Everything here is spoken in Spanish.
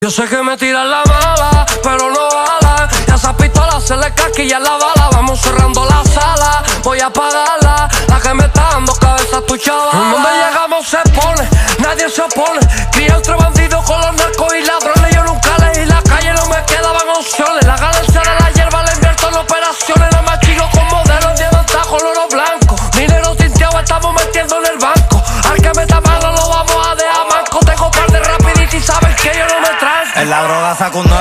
Yo sé que me tiran la mala, pero no bala. Ya esas pistolas se le casquillan la bala. Vamos cerrando la sala, voy a apagarla. La que me está dando cabeza a tu chaval. Donde llegamos se pone, nadie se opone. Cría entre bandidos con los narcos y ladrones. Yo nunca leí la calle, no me quedaban opciones. La ganancia de la hierba la invierto en operaciones. Nada más chico con modelos, diamantados con oro blanco. Dinero tinteado estamos metiendo en el banco. Al que me está malo lo vamos a dejar manco. Tengo par de rapidito y sabes que yo no me tranco. En la droga saco un